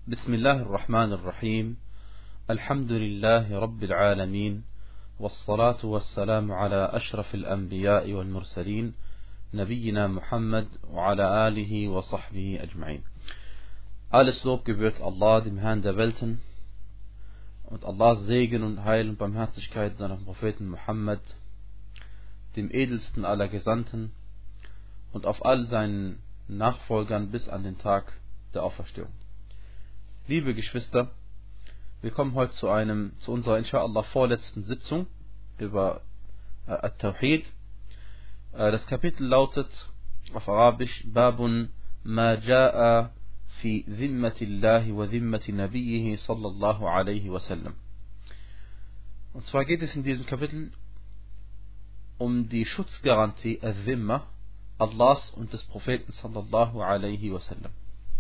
بسم الله الرحمن الرحيم. الحمد لله رب العالمين، والصلاة والسلام على أشرف الأنبياء والمرسلين نبينا Muhammad وعلى آله وصحبه أجمعين. Alles Lob gebührt Allah, dem Herrn der Welten, und Allahs Segen und Heil und Barmherzigkeit seinem Propheten Muhammad, dem edelsten aller Gesandten, und auf all seinen Nachfolgern bis an den Tag der Auferstehung. Liebe Geschwister, wir kommen heute zu unserer inshallah vorletzten Sitzung über At-Tawhid. Das Kapitel lautet auf Arabisch Babun ma ja'a fi zimmatillahi wa zimmati nabiyhi sallallahu alaihi wasallam. Und zwar geht es in diesem Kapitel um die Schutzgarantie Al-Zimma Allahs und des Propheten sallallahu alaihi wasallam.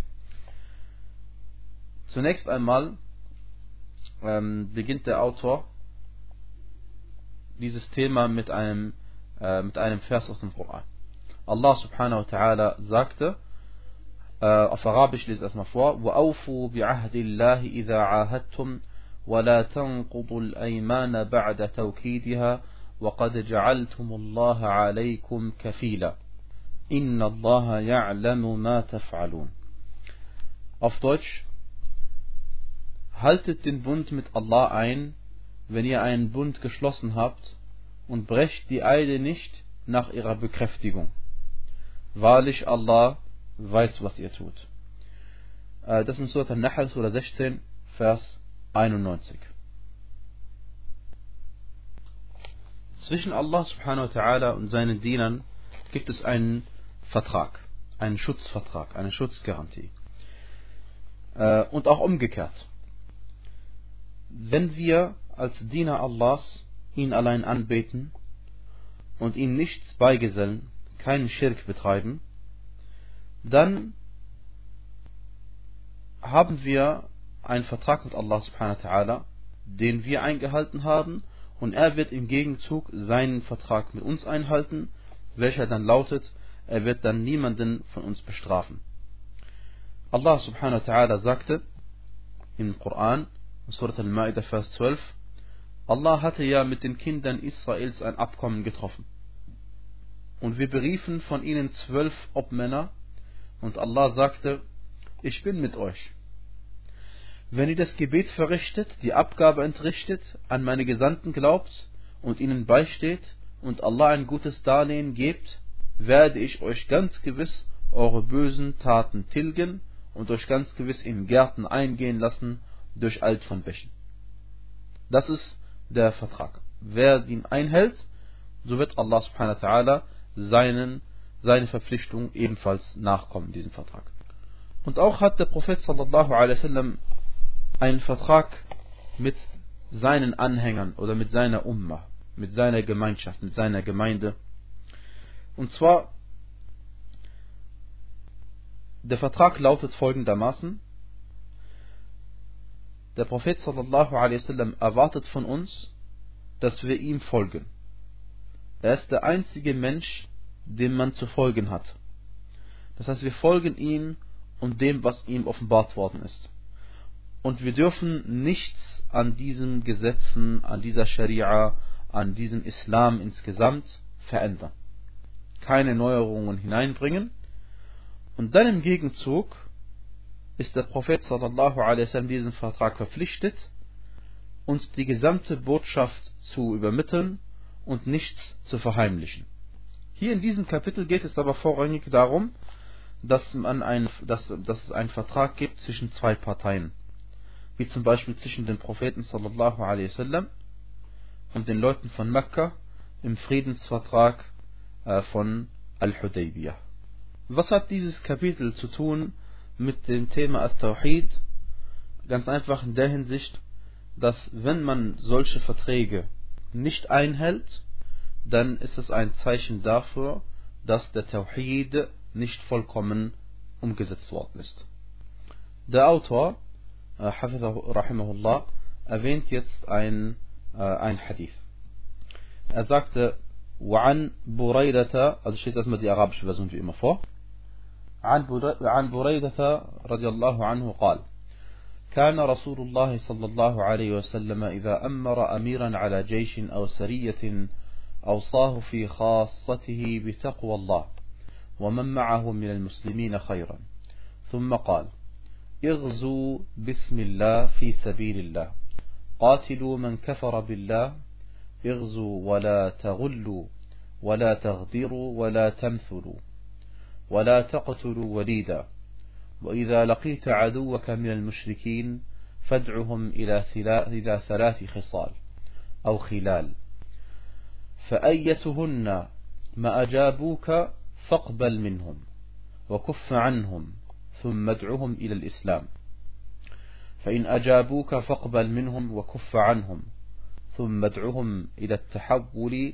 Zunächst einmal beginnt der Autor dieses Thema mit einem Vers aus dem Koran. Allah subhanahu wa ta'ala sagte, auf Arabisch lese ich erstmal vor: وَأَوْفُوا بِعَهْدِ اللَّهِ إِذَا عَاهَدتُّمْ وَلَا تَنْقُضُوا الْأَيْمَانَ بَعْدَ تَوْكِيدِهَا وَقَدْ جَعَلْتُمُ اللَّهَ عَلَيْكُمْ كَفِيلًا إِنَّ اللَّهَ يَعْلَمُ مَا تَفْعَلُونَ. Auf Deutsch: Haltet den Bund mit Allah ein, wenn ihr einen Bund geschlossen habt, und brecht die Eide nicht nach ihrer Bekräftigung. Wahrlich, Allah weiß, was ihr tut. Das ist Surah An-Nahl, Surah 16, Vers 91. Zwischen Allah subhanahu wa ta'ala und seinen Dienern gibt es einen Vertrag, einen Schutzvertrag, eine Schutzgarantie. Und auch umgekehrt. Wenn wir als Diener Allahs ihn allein anbeten und ihm nichts beigesellen, keinen Schirk betreiben, dann haben wir einen Vertrag mit Allah subhanahu wa ta'ala, den wir eingehalten haben, und er wird im Gegenzug seinen Vertrag mit uns einhalten, welcher dann lautet, er wird dann niemanden von uns bestrafen. Allah subhanahu wa ta'ala sagte im Koran, Surah Al-Ma'idah, Vers 12, Allah hatte ja mit den Kindern Israels ein Abkommen getroffen. Und wir beriefen von ihnen 12 Obmänner, und Allah sagte, ich bin mit euch. Wenn ihr das Gebet verrichtet, die Abgabe entrichtet, an meine Gesandten glaubt und ihnen beisteht und Allah ein gutes Darlehen gebt, werde ich euch ganz gewiss eure bösen Taten tilgen und euch ganz gewiss in Gärten eingehen lassen, durch Alt von Bächen. Das ist der Vertrag. Wer ihn einhält, so wird Allah subhanahu wa ta'ala seine Verpflichtung ebenfalls nachkommen, diesem Vertrag. Und auch hat der Prophet sallallahu alaihi wasallam einen Vertrag mit seinen Anhängern oder mit seiner Ummah, mit seiner Gemeinschaft, mit seiner Gemeinde. Und zwar, der Vertrag lautet folgendermaßen: Der Prophet sallallahu alaihi wasallam erwartet von uns, dass wir ihm folgen. Er ist der einzige Mensch, dem man zu folgen hat. Das heißt, wir folgen ihm und dem, was ihm offenbart worden ist. Und wir dürfen nichts an diesen Gesetzen, an dieser Scharia, an diesem Islam insgesamt verändern. Keine Neuerungen hineinbringen. Und dann im Gegenzug ist der Prophet sallallahu alaihi wasallam diesen Vertrag verpflichtet, uns die gesamte Botschaft zu übermitteln und nichts zu verheimlichen. Hier in diesem Kapitel geht es aber vorrangig darum, dass es einen Vertrag gibt zwischen zwei Parteien, wie zum Beispiel zwischen dem Propheten sallallahu alaihi wasallam und den Leuten von Mekka im Friedensvertrag von Al-Hudaybiyah. Was hat dieses Kapitel zu tun mit dem Thema At-Tawhid? Ganz einfach in der Hinsicht, dass wenn man solche Verträge nicht einhält, dann ist es ein Zeichen dafür, dass der Tawhid nicht vollkommen umgesetzt worden ist. Der Autor, rahimahullah, erwähnt jetzt ein Hadith. Er sagte, وعن بريدة, also steht erstmal die arabische Version wie immer vor. عن بريدة رضي الله عنه قال: كان رسول الله صلى الله عليه وسلم إذا أمر أميرا على جيش أو سرية أوصاه في خاصته بتقوى الله ومن معه من المسلمين خيرا، ثم قال: اغزوا بسم الله في سبيل الله، قاتلوا من كفر بالله، اغزوا ولا تغلوا ولا تغدروا ولا تمثلوا ولا تقتلوا وليدا، وإذا لقيت عدوك من المشركين فادعهم إلى 3 خصال أو خلال، فأيتهن ما أجابوك فاقبل منهم وكف عنهم ثم ادعهم إلى الإسلام، فإن أجابوك فاقبل منهم وكف عنهم ثم ادعهم إلى التحول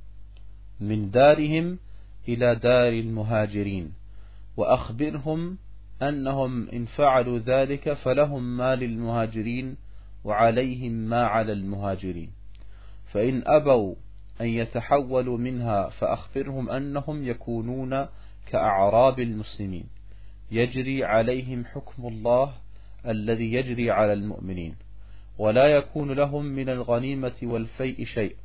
من دارهم إلى دار المهاجرين، وأخبرهم أنهم إن فعلوا ذلك فلهم ما للمهاجرين وعليهم ما على المهاجرين، فإن أبوا أن يتحولوا منها فأخبرهم أنهم يكونون كأعراب المسلمين يجري عليهم حكم الله الذي يجري على المؤمنين، ولا يكون لهم من الغنيمة والفيء شيء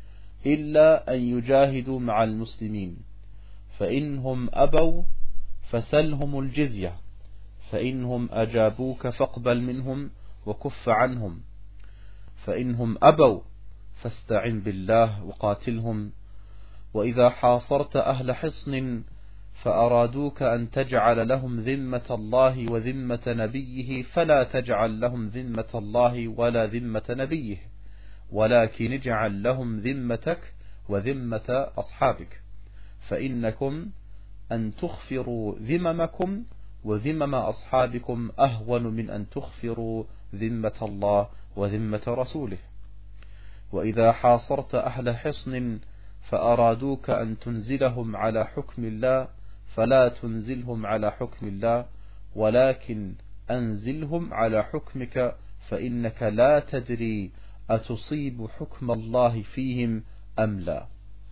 إلا أن يجاهدوا مع المسلمين، فإنهم أبوا فسلهم الجزية، فإنهم أجابوك فاقبل منهم وكف عنهم، فإنهم أبوا فاستعن بالله وقاتلهم، وإذا حاصرت أهل حصن فأرادوك أن تجعل لهم ذمة الله وذمة نبيه فلا تجعل لهم ذمة الله ولا ذمة نبيه، ولكن اجعل لهم ذمتك وذمة أصحابك، فإنكم أن تخفروا ذممكم وذمم أصحابكم أهون من أن تخفروا ذمة الله وذمة رسوله. وإذا حاصرت أهل حصن فأرادوك أن تنزلهم على حكم الله فلا تنزلهم على حكم الله، ولكن أنزلهم على حكمك، فإنك لا تدري أتصيب حكم الله فيهم أم لا.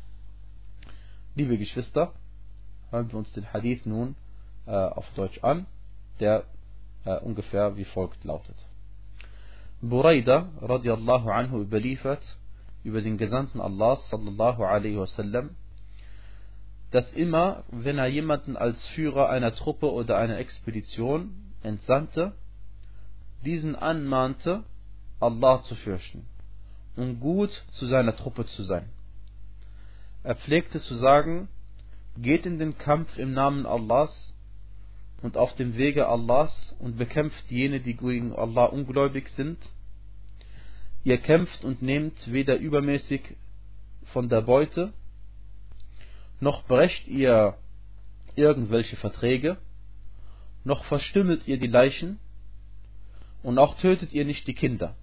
Liebe Geschwister, hören wir uns den Hadith nun auf Deutsch an, der ungefähr wie folgt lautet. Buraida radiallahu anhu überliefert über den Gesandten Allahs sallallahu alaihi wasallam, dass immer, wenn er jemanden als Führer einer Truppe oder einer Expedition entsandte, diesen anmahnte, Allah zu fürchten und gut zu seiner Truppe zu sein. Er pflegte zu sagen: Geht in den Kampf im Namen Allahs und auf dem Wege Allahs und bekämpft jene, die gegen Allah ungläubig sind. Ihr kämpft und nehmt weder übermäßig von der Beute, noch brecht ihr irgendwelche Verträge, noch verstümmelt ihr die Leichen, und auch tötet ihr nicht die Kinder.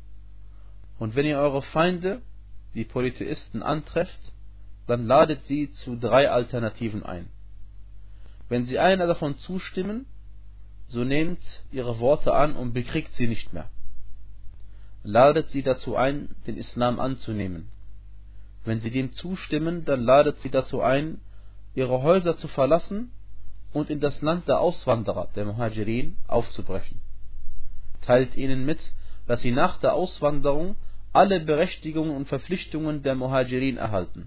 Und wenn ihr eure Feinde, die Polytheisten, antrefft, dann ladet sie zu 3 Alternativen ein. Wenn sie einer davon zustimmen, so nehmt ihre Worte an und bekriegt sie nicht mehr. Ladet sie dazu ein, den Islam anzunehmen. Wenn sie dem zustimmen, dann ladet sie dazu ein, ihre Häuser zu verlassen und in das Land der Auswanderer, der Muhajirin, aufzubrechen. Teilt ihnen mit, dass sie nach der Auswanderung alle Berechtigungen und Verpflichtungen der Muhajirin erhalten.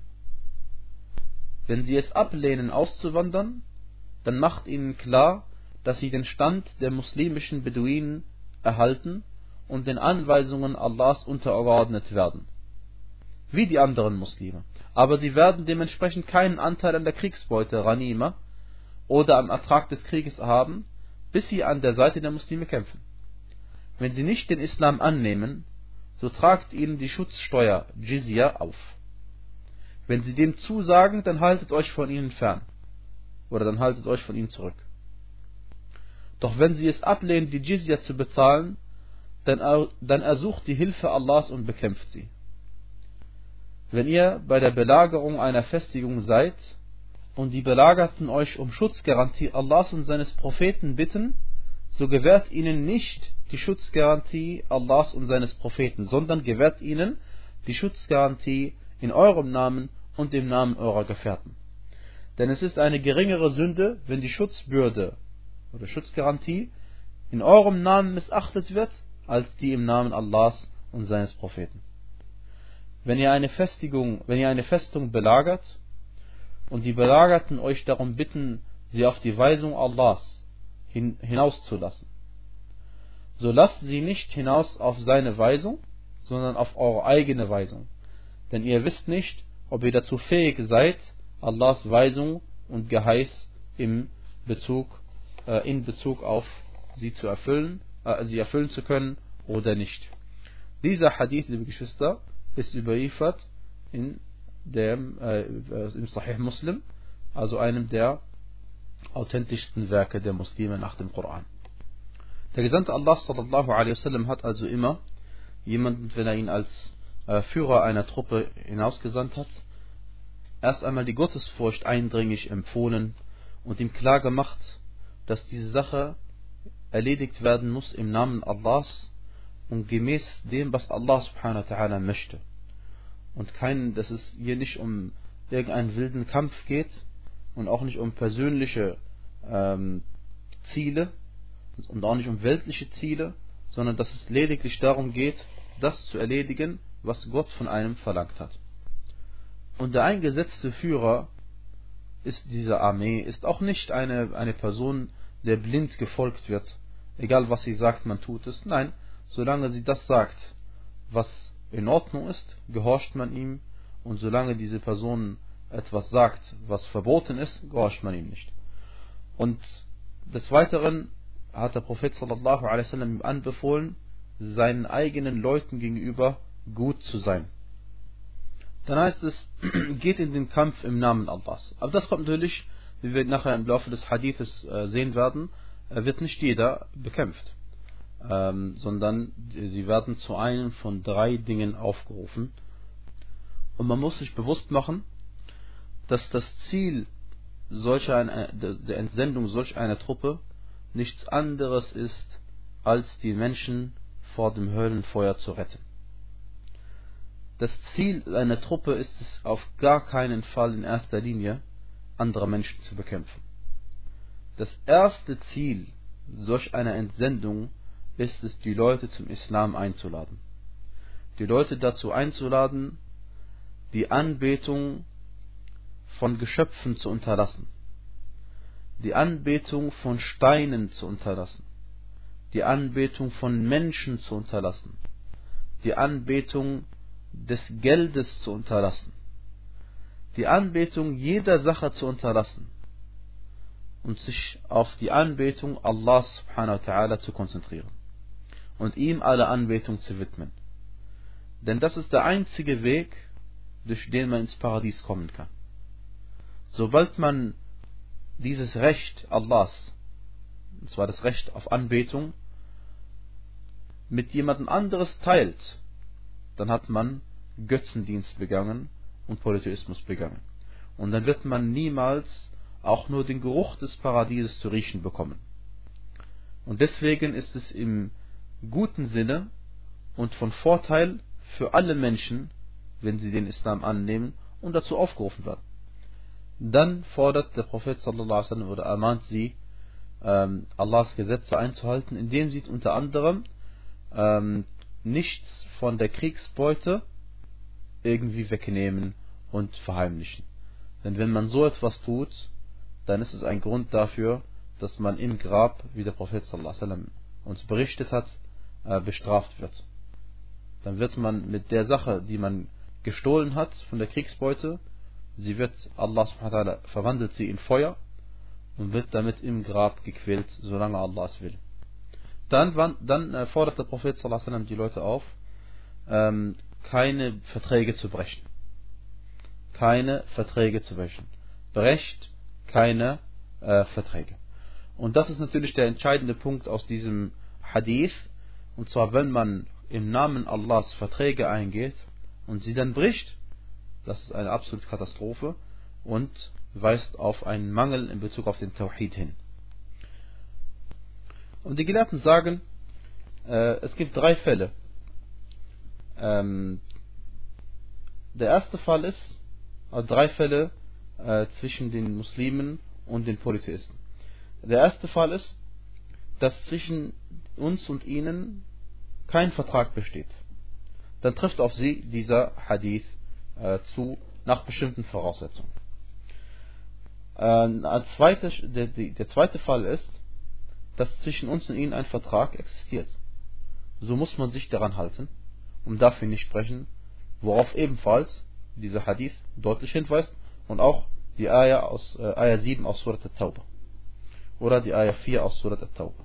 Wenn sie es ablehnen, auszuwandern, dann macht ihnen klar, dass sie den Stand der muslimischen Beduinen erhalten und den Anweisungen Allahs untergeordnet werden, wie die anderen Muslime. Aber sie werden dementsprechend keinen Anteil an der Kriegsbeute, Ghanima, oder am Ertrag des Krieges haben, bis sie an der Seite der Muslime kämpfen. Wenn sie nicht den Islam annehmen, so tragt ihnen die Schutzsteuer Jizya auf. Wenn sie dem zusagen, dann haltet euch von ihnen fern, oder dann haltet euch von ihnen zurück. Doch wenn sie es ablehnen, die Jizya zu bezahlen, dann ersucht die Hilfe Allahs und bekämpft sie. Wenn ihr bei der Belagerung einer Festigung seid und die Belagerten euch um Schutzgarantie Allahs und seines Propheten bitten, so gewährt ihnen nicht die Schutzgarantie Allahs und seines Propheten, sondern gewährt ihnen die Schutzgarantie in eurem Namen und dem Namen eurer Gefährten. Denn es ist eine geringere Sünde, wenn die Schutzbürde oder Schutzgarantie in eurem Namen missachtet wird, als die im Namen Allahs und seines Propheten. Wenn ihr eine Festung belagert und die Belagerten euch darum bitten, sie auf die Weisung Allahs hinauszulassen, so lasst sie nicht hinaus auf seine Weisung, sondern auf eure eigene Weisung. Denn ihr wisst nicht, ob ihr dazu fähig seid, Allahs Weisung und Geheiß in Bezug auf sie erfüllen zu können oder nicht. Dieser Hadith, liebe Geschwister, ist überliefert im Sahih Muslim, also einem der authentischsten Werke der Muslime nach dem Koran. Der Gesandte Allah sallallahu alaihi wasallam hat also immer jemanden, wenn er ihn als Führer einer Truppe hinausgesandt hat, erst einmal die Gottesfurcht eindringlich empfohlen und ihm klar gemacht, dass diese Sache erledigt werden muss im Namen Allahs und gemäß dem, was Allah subhanahu wa ta'ala möchte. Und dass es hier nicht um irgendeinen wilden Kampf geht und auch nicht um persönliche Ziele und auch nicht um weltliche Ziele, sondern dass es lediglich darum geht, das zu erledigen, was Gott von einem verlangt hat. Und der eingesetzte Führer dieser Armee ist auch nicht eine Person, der blind gefolgt wird. Egal was sie sagt, man tut es. Nein, solange sie das sagt, was in Ordnung ist, gehorcht man ihm. Und solange diese Person etwas sagt, was verboten ist, gehorcht man ihm nicht. Und des Weiteren hat der Prophet sallallahu alaihi wasallam ihm anbefohlen, seinen eigenen Leuten gegenüber gut zu sein. Dann heißt es, geht in den Kampf im Namen Allahs. Aber das kommt natürlich, wie wir nachher im Laufe des Hadithes sehen werden, wird nicht jeder bekämpft, sondern sie werden zu einem von 3 Dingen aufgerufen. Und man muss sich bewusst machen, dass das Ziel der Entsendung solch einer Truppe nichts anderes ist, als die Menschen vor dem Höllenfeuer zu retten. Das Ziel einer Truppe ist es auf gar keinen Fall in erster Linie, andere Menschen zu bekämpfen. Das erste Ziel solch einer Entsendung ist es, die Leute zum Islam einzuladen. Die Leute dazu einzuladen, die Anbetung von Geschöpfen zu unterlassen, die Anbetung von Steinen zu unterlassen, die Anbetung von Menschen zu unterlassen, die Anbetung des Geldes zu unterlassen, die Anbetung jeder Sache zu unterlassen und sich auf die Anbetung Allah subhanahu wa ta'ala zu konzentrieren und ihm alle Anbetung zu widmen. Denn das ist der einzige Weg, durch den man ins Paradies kommen kann. Sobald man dieses Recht Allahs, und zwar das Recht auf Anbetung, mit jemandem anderes teilt, dann hat man Götzendienst begangen und Polytheismus begangen. Und dann wird man niemals auch nur den Geruch des Paradieses zu riechen bekommen. Und deswegen ist es im guten Sinne und von Vorteil für alle Menschen, wenn sie den Islam annehmen und dazu aufgerufen werden. Dann fordert der Prophet sallallahu alaihi wasallam oder ermahnt sie, Allahs Gesetze einzuhalten, indem sie unter anderem nichts von der Kriegsbeute irgendwie wegnehmen und verheimlichen. Denn wenn man so etwas tut, dann ist es ein Grund dafür, dass man im Grab, wie der Prophet sallallahu alaihi wasallam uns berichtet hat, bestraft wird. Dann wird man mit der Sache, die man gestohlen hat von der Kriegsbeute, Allah subhanahu wa ta'ala verwandelt sie in Feuer und wird damit im Grab gequält, solange Allah es will. Dann fordert der Prophet sallallahu alaihi wasallam die Leute auf, keine Verträge zu brechen. Keine Verträge zu brechen. Brecht keine Verträge. Und das ist natürlich der entscheidende Punkt aus diesem Hadith. Und zwar, wenn man im Namen Allahs Verträge eingeht und sie dann bricht, das ist eine absolute Katastrophe und weist auf einen Mangel in Bezug auf den Tawhid hin. Und die Gelehrten sagen, es gibt 3 Fälle. Der erste Fall ist, 3 Fälle zwischen den Muslimen und den Polytheisten. Der erste Fall ist, dass zwischen uns und ihnen kein Vertrag besteht, dann trifft auf sie dieser Hadith zu, nach bestimmten Voraussetzungen. Der zweite Fall ist, dass zwischen uns und ihnen ein Vertrag existiert. So muss man sich daran halten und dafür nicht sprechen, worauf ebenfalls dieser Hadith deutlich hinweist und auch die Ayah 7 aus Surat At-Tawbah oder die Ayah 4 aus Surat At-Tawbah.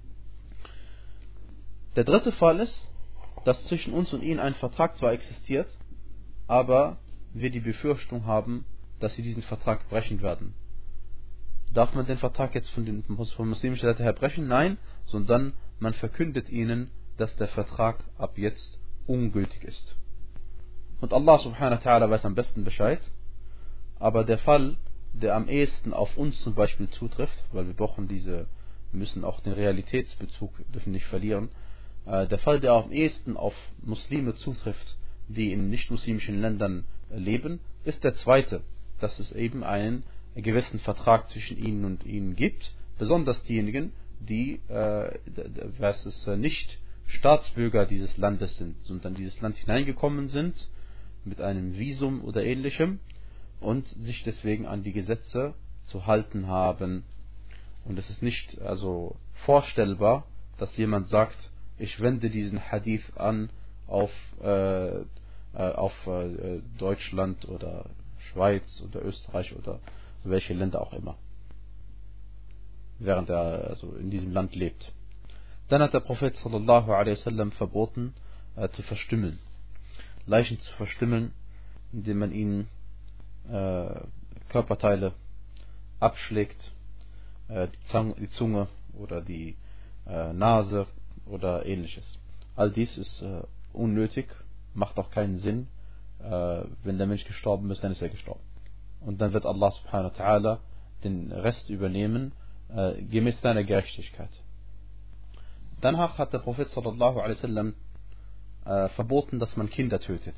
Der dritte Fall ist, dass zwischen uns und ihnen ein Vertrag zwar existiert, aber wir die Befürchtung haben, dass sie diesen Vertrag brechen werden. Darf man den Vertrag jetzt von muslimischer Seite her brechen? Nein, sondern man verkündet ihnen, dass der Vertrag ab jetzt ungültig ist. Und Allah subhanahu wa ta'ala weiß am besten Bescheid, aber der Fall, der am ehesten auf uns zum Beispiel zutrifft, weil wir müssen auch den Realitätsbezug, dürfen nicht verlieren, der Fall, der am ehesten auf Muslime zutrifft, die in nicht-muslimischen Ländern leben, ist der zweite, dass es eben einen gewissen Vertrag zwischen ihnen und ihnen gibt, besonders diejenigen, die nicht Staatsbürger dieses Landes sind, sondern dieses Land hineingekommen sind mit einem Visum oder ähnlichem und sich deswegen an die Gesetze zu halten haben. Und es ist nicht vorstellbar, dass jemand sagt, ich wende diesen Hadith an auf Deutschland oder Schweiz oder Österreich oder welche Länder auch immer, während er in diesem Land lebt. Dann hat der Prophet sallallahu alaihi wasallam verboten, zu verstümmeln, Leichen zu verstümmeln, indem man ihnen Körperteile abschlägt, die Zunge oder die Nase oder ähnliches. All dies ist unnötig, macht auch keinen Sinn. Wenn der Mensch gestorben ist, dann ist er gestorben. Und dann wird Allah subhanahu wa ta'ala den Rest übernehmen, gemäß seiner Gerechtigkeit. Danach hat der Prophet sallallahu alaihi wasallam verboten, dass man Kinder tötet.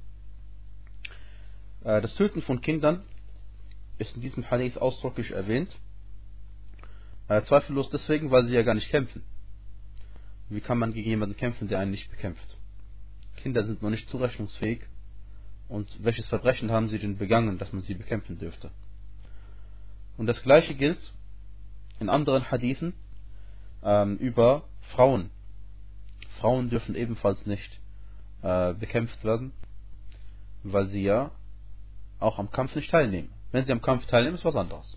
Das Töten von Kindern ist in diesem Hadith ausdrücklich erwähnt. Zweifellos deswegen, weil sie ja gar nicht kämpfen. Wie kann man gegen jemanden kämpfen, der einen nicht bekämpft? Kinder sind noch nicht zurechnungsfähig. Und welches Verbrechen haben sie denn begangen, dass man sie bekämpfen dürfte? Und das Gleiche gilt in anderen Hadithen über Frauen. Frauen dürfen ebenfalls nicht bekämpft werden, weil sie ja auch am Kampf nicht teilnehmen. Wenn sie am Kampf teilnehmen, ist was anderes.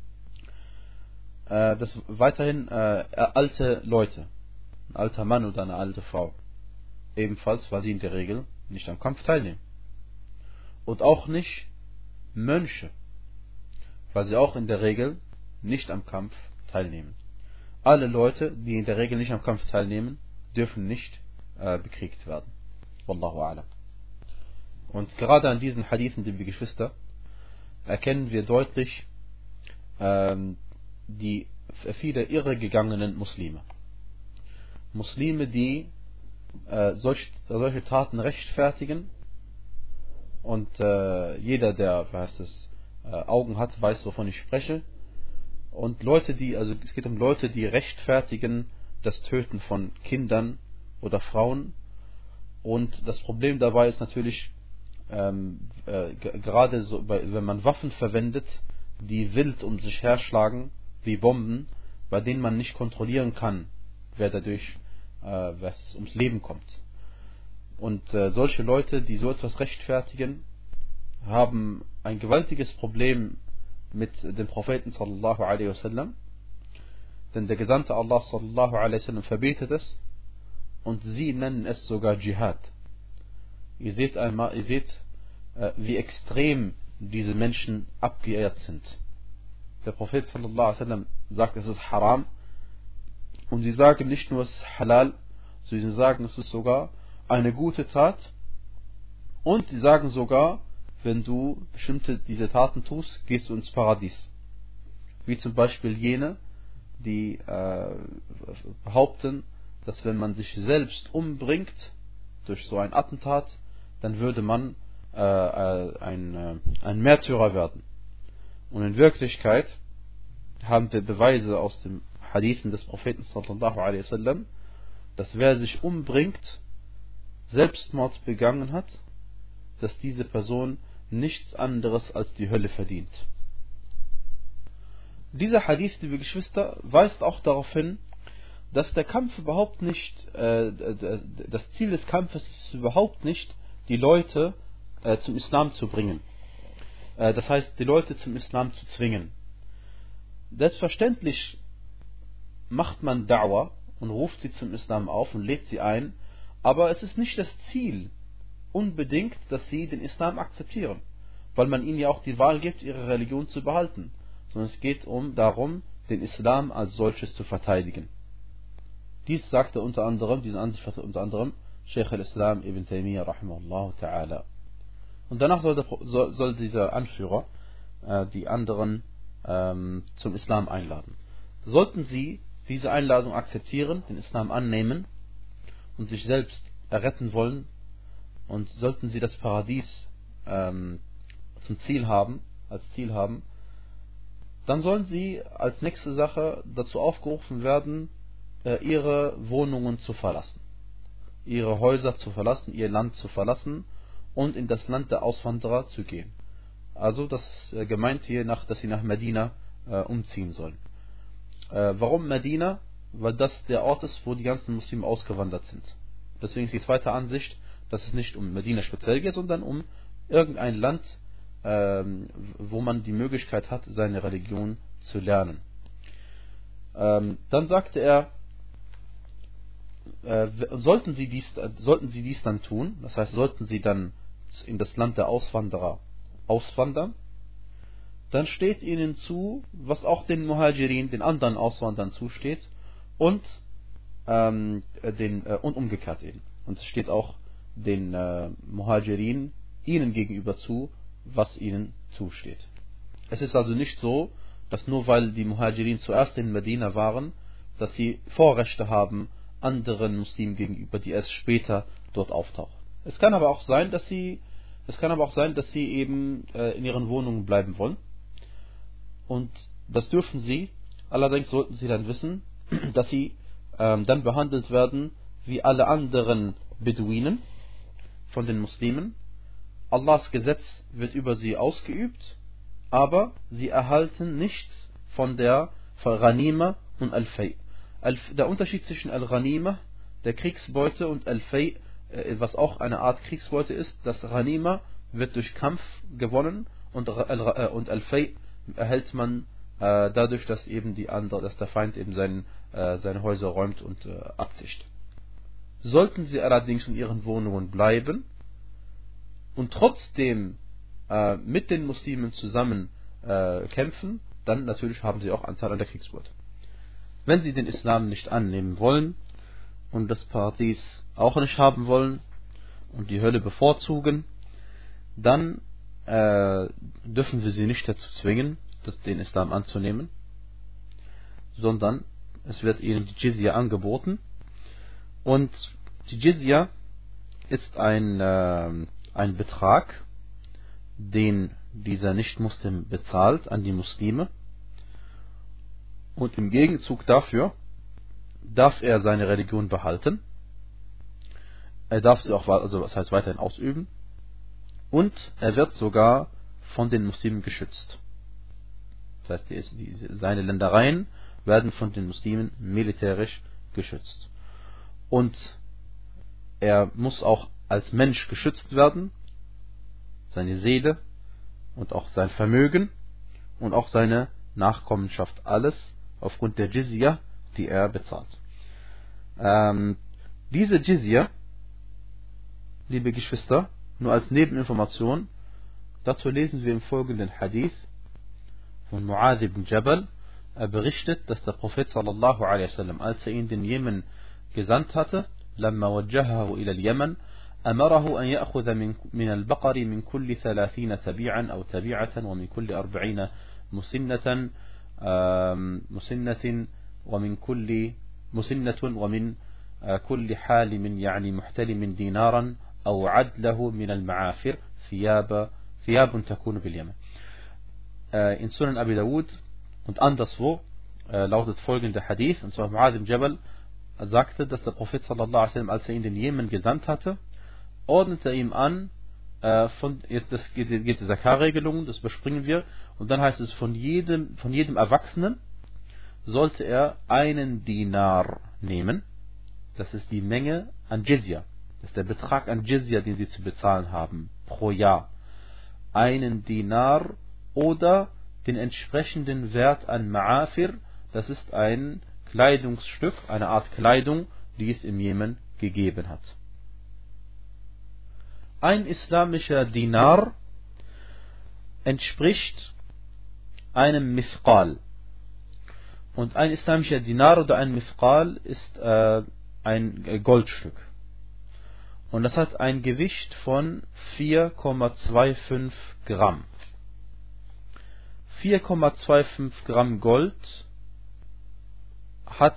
Weiterhin alte Leute, ein alter Mann oder eine alte Frau, ebenfalls, weil sie in der Regel nicht am Kampf teilnehmen. Und auch nicht Mönche, weil sie auch in der Regel nicht am Kampf teilnehmen. Alle Leute, die in der Regel nicht am Kampf teilnehmen, dürfen nicht bekriegt werden. Wallahu a'lam. Und gerade an diesen Hadithen, liebe Geschwister, erkennen wir deutlich die viele irregegangenen Muslime. Muslime, die solche Taten rechtfertigen. Und jeder, der Augen hat, weiß, wovon ich spreche. Und es geht um Leute, die rechtfertigen das Töten von Kindern oder Frauen. Und das Problem dabei ist natürlich, gerade so, wenn man Waffen verwendet, die wild um sich herschlagen, wie Bomben, bei denen man nicht kontrollieren kann, wer dadurch ums Leben kommt. Und solche Leute, die so etwas rechtfertigen, haben ein gewaltiges Problem mit dem Propheten sallallahu alaihi wasallam, denn der Gesandte Allah sallallahu alaihi wasallam verbietet es und sie nennen es sogar Dschihad. Ihr seht, wie extrem diese Menschen abgeehrt sind. Der Prophet sallallahu alaihi wasallam sagt, es ist haram, und sie sagen nicht nur, es ist halal, sondern sie sagen, es ist sogar eine gute Tat, und sie sagen sogar, wenn du diese Taten tust, gehst du ins Paradies. Wie zum Beispiel jene, die behaupten, dass wenn man sich selbst umbringt durch so ein Attentat, dann würde man ein Märtyrer werden. Und in Wirklichkeit haben wir Beweise aus dem Hadithen des Propheten sallallahu alaihi wasallam, dass wer sich umbringt, Selbstmord begangen hat, dass diese Person nichts anderes als die Hölle verdient. Dieser Hadith, liebe Geschwister, weist auch darauf hin, dass der Kampf überhaupt nicht, das Ziel des Kampfes ist überhaupt nicht, die Leute zum Islam zu bringen. Das heißt, die Leute zum Islam zu zwingen. Selbstverständlich macht man Da'wah und ruft sie zum Islam auf und lädt sie ein, aber es ist nicht das Ziel unbedingt, dass sie den Islam akzeptieren, weil man ihnen ja auch die Wahl gibt, ihre Religion zu behalten, sondern es geht darum, den Islam als solches zu verteidigen. Dies sagte unter anderem, diese Ansicht hatte unter anderem Sheikh al-Islam ibn Taymiyyah rahimahullah ta'ala. Und danach soll dieser Anführer die anderen zum Islam einladen. Sollten sie diese Einladung akzeptieren, den Islam annehmen und sich selbst erretten wollen, und sollten sie das Paradies als Ziel haben, dann sollen sie als nächste Sache dazu aufgerufen werden, ihre Wohnungen zu verlassen, ihre Häuser zu verlassen, ihr Land zu verlassen und in das Land der Auswanderer zu gehen. Also das gemeint hier, dass sie nach Medina umziehen sollen. Warum Medina? Weil das der Ort ist, wo die ganzen Muslime ausgewandert sind. Deswegen ist die zweite Ansicht, dass es nicht um Medina speziell geht, sondern um irgendein Land, wo man die Möglichkeit hat, seine Religion zu lernen. Dann sagte er, sollten sie dies dann tun, das heißt, sollten sie dann in das Land der Auswanderer auswandern, dann steht ihnen zu, was auch den Muhajirin, den anderen Auswandern zusteht, und umgekehrt eben. Und es steht auch den Muhajirin ihnen gegenüber zu, was ihnen zusteht. Es ist also nicht so, dass nur weil die Muhajirin zuerst in Medina waren, dass sie Vorrechte haben anderen Muslimen gegenüber, die erst später dort auftauchen. Es kann aber auch sein, dass sie eben in ihren Wohnungen bleiben wollen. Und das dürfen sie. Allerdings sollten sie dann wissen, dass sie dann behandelt werden wie alle anderen Beduinen von den Muslimen. Allahs Gesetz wird über sie ausgeübt, aber sie erhalten nichts von Ghanima und Al-Fay. Der Unterschied zwischen Al-Ghanima, der Kriegsbeute, und Al-Fay, was auch eine Art Kriegsbeute ist, das Ghanima wird durch Kampf gewonnen und Al-Fay erhält man dadurch, dass eben dass der Feind eben seine Häuser räumt und abzischt. Sollten sie allerdings in ihren Wohnungen bleiben und trotzdem mit den Muslimen zusammen kämpfen, dann natürlich haben sie auch Anteil an der Kriegsbeute. Wenn sie den Islam nicht annehmen wollen und das Paradies auch nicht haben wollen und die Hölle bevorzugen, dann dürfen wir sie nicht dazu zwingen, den Islam anzunehmen, sondern es wird ihnen die Jizya angeboten. Und die Jizya ist ein Betrag, den dieser Nicht-Muslim bezahlt an die Muslime, und im Gegenzug dafür darf er seine Religion behalten. Er darf sie auch weiterhin ausüben, und er wird sogar von den Muslimen geschützt. Das heißt, seine Ländereien werden von den Muslimen militärisch geschützt. Und er muss auch als Mensch geschützt werden, seine Seele und auch sein Vermögen und auch seine Nachkommenschaft, alles aufgrund der Jizya, die er bezahlt. Diese Jizya, liebe Geschwister, nur als Nebeninformation, dazu lesen wir im folgenden Hadith von Mu'adh ibn Jabal. Er berichtet, dass der Prophet sallallahu alaihi wasallam, als er ihn den Jemen gesandt hatte, لما وجهه إلى اليمن أمره أن يأخذ من البقر من كل 30 تبيعا أو تبيعة ومن كل 40 مسنة ومن كل حالم يعني محتلم دينارا أو عدله من المعافر ثياب تكون باليمن. In Sunan Abi Dawud und anderswo lautet folgender Hadith, und zwar Mu'adh ibn Jabal sagte, dass der Prophet sallallahu alaihi wasallam, als er ihn in den Jemen gesandt hatte, ordnete er ihm an, jetzt geht die Zakar-Regelung, das überspringen wir, und dann heißt es, von jedem Erwachsenen sollte er einen Dinar nehmen, das ist die Menge an Jizya, das ist der Betrag an Jizya, den sie zu bezahlen haben, pro Jahr, einen Dinar oder den entsprechenden Wert an Ma'afir, das ist ein Kleidungsstück, eine Art Kleidung, die es im Jemen gegeben hat. Ein islamischer Dinar entspricht einem Mithqal. Und ein islamischer Dinar oder ein Mithqal ist ein Goldstück. Und das hat ein Gewicht von 4,25 Gramm. 4,25 Gramm Gold hat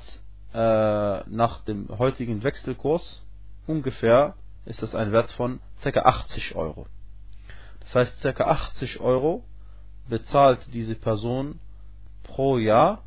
nach dem heutigen Wechselkurs ungefähr, ist das ein Wert von ca. 80 Euro. Das heißt, ca. 80 Euro bezahlt diese Person pro Jahr,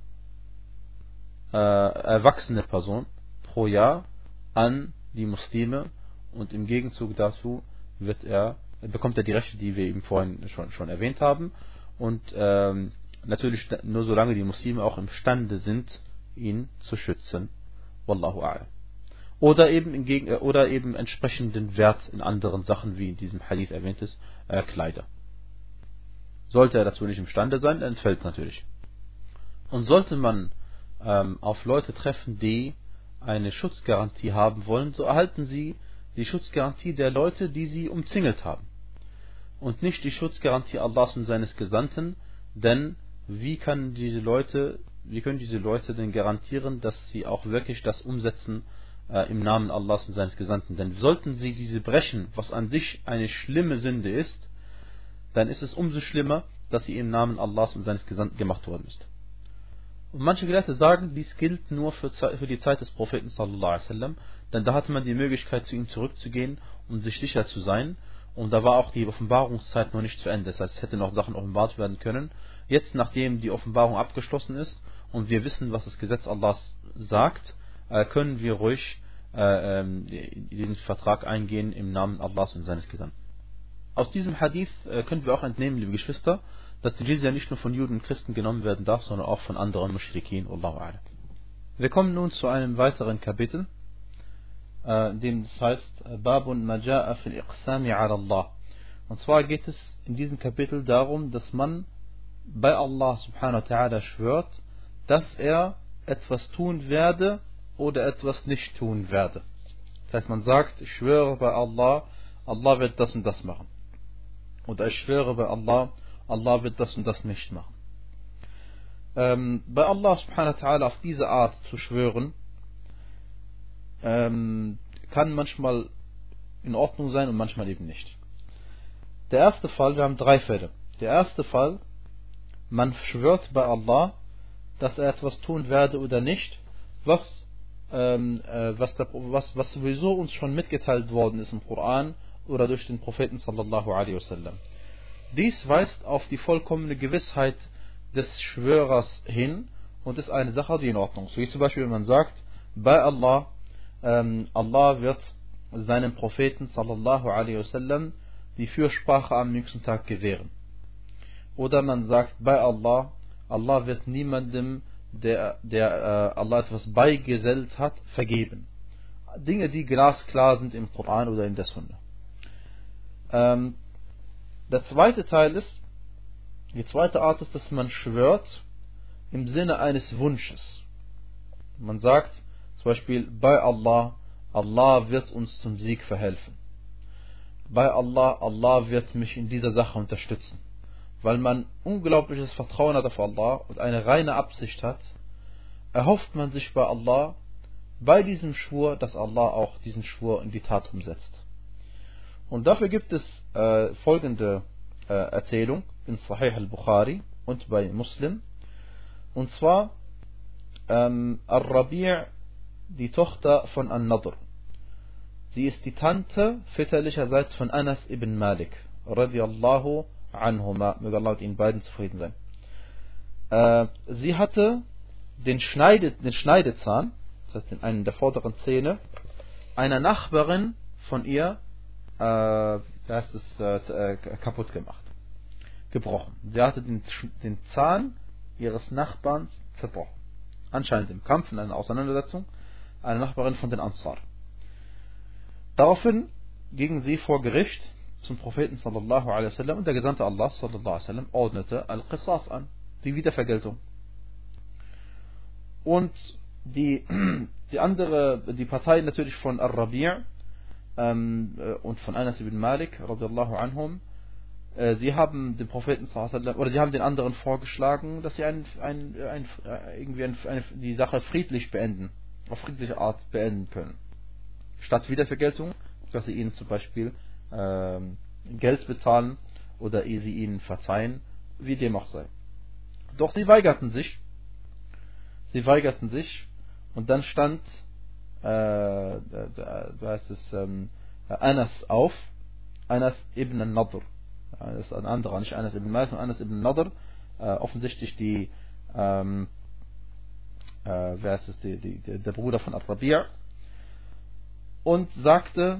erwachsene Person pro Jahr an die Muslime, und im Gegenzug dazu bekommt er die Rechte, die wir eben vorhin schon erwähnt haben, und natürlich nur solange die Muslime auch imstande sind, ihn zu schützen. Wallahu a'lam. Oder eben entsprechenden Wert in anderen Sachen, wie in diesem Hadith erwähnt ist, Kleider. Sollte er dazu nicht imstande sein, dann entfällt natürlich. Und sollte man auf Leute treffen, die eine Schutzgarantie haben wollen, so erhalten sie die Schutzgarantie der Leute, die sie umzingelt haben, und nicht die Schutzgarantie Allahs und seines Gesandten, denn wie können diese Leute denn garantieren, dass sie auch wirklich das umsetzen im Namen Allahs und seines Gesandten? Denn sollten sie diese brechen, was an sich eine schlimme Sünde ist, dann ist es umso schlimmer, dass sie im Namen Allahs und seines Gesandten gemacht worden ist. Und manche Gelehrte sagen, dies gilt nur für die Zeit des Propheten sallallahu alaihi wasallam, denn da hatte man die Möglichkeit, zu ihm zurückzugehen, um sich sicher zu sein, und da war auch die Offenbarungszeit noch nicht zu Ende, das heißt, es hätte noch Sachen offenbart werden können. Jetzt, nachdem die Offenbarung abgeschlossen ist und wir wissen, was das Gesetz Allahs sagt, können wir ruhig diesen Vertrag eingehen im Namen Allahs und seines Gesandten. Aus diesem Hadith können wir auch entnehmen, liebe Geschwister, dass die Jizya nicht nur von Juden und Christen genommen werden darf, sondern auch von anderen Muschrikin. Wallahu a'lam. Wir kommen nun zu einem weiteren Kapitel, dem das heißt Babun Maja'a fil Iqsami ala Allah. Und zwar geht es in diesem Kapitel darum, dass man bei Allah subhanahu wa ta'ala schwört, dass er etwas tun werde oder etwas nicht tun werde. Das heißt, man sagt, ich schwöre bei Allah, Allah wird das und das machen. Oder ich schwöre bei Allah, Allah wird das und das nicht machen. Bei Allah subhanahu wa ta'ala auf diese Art zu schwören, kann manchmal in Ordnung sein und manchmal eben nicht. Der erste Fall, wir haben 3 Fälle. Der erste Fall, man schwört bei Allah, dass er etwas tun werde oder nicht, was sowieso uns schon mitgeteilt worden ist im Koran oder durch den Propheten sallallahu alaihi wasallam. Dies weist auf die vollkommene Gewissheit des Schwörers hin und ist eine Sache, die in Ordnung ist. So wie zum Beispiel, wenn man sagt, bei Allah, Allah wird seinem Propheten sallallahu alaihi wasallam die Fürsprache am jüngsten Tag gewähren. Oder man sagt, bei Allah, Allah wird niemandem, der Allah etwas beigesellt hat, vergeben. Dinge, die glasklar sind im Koran oder in der Sunna. Der zweite Teil ist, die zweite Art ist, dass man schwört im Sinne eines Wunsches. Man sagt zum Beispiel, bei Allah, Allah wird uns zum Sieg verhelfen. Bei Allah, Allah wird mich in dieser Sache unterstützen. Weil man unglaubliches Vertrauen hat auf Allah und eine reine Absicht hat, erhofft man sich bei Allah, bei diesem Schwur, dass Allah auch diesen Schwur in die Tat umsetzt. Und dafür gibt es folgende Erzählung in Sahih al-Bukhari und bei Muslim. Und zwar Al-Rabi', die Tochter von An-Nadr. Sie ist die Tante väterlicherseits von Anas ibn Malik radiyallahu anhuma, möge Allah mit ihnen beiden zufrieden sein. Sie hatte den Schneidezahn, das heißt einen der vorderen Zähne, einer Nachbarin von ihr kaputt gemacht, gebrochen. Sie hatte den Zahn ihres Nachbarn zerbrochen. Anscheinend im Kampf, in einer Auseinandersetzung, eine Nachbarin von den Ansar. Daraufhin gingen sie vor Gericht zum Propheten sallallahu alaihi wasallam und der Gesandte Allah sallallahu alaihi wasallam ordnete Al-Qisas an, die Wiedervergeltung. Und die Partei natürlich von Ar-Rabi' und von Anas ibn Malik radiyallahu anhum, sie haben dem Propheten sallallahu alaihi wasallam, oder sie haben den anderen vorgeschlagen, dass sie die Sache friedlich beenden, auf friedliche Art beenden können. Statt Wiedervergeltung, dass sie ihnen zum Beispiel Geld bezahlen oder sie ihnen verzeihen, wie dem auch sei. Doch sie weigerten sich und dann stand Anas auf, Anas ibn al-Nadr, das ist ein anderer, nicht Anas ibn Malik, sondern Anas ibn al-Nadr, offensichtlich der Bruder von Ar-Rabi', und sagte,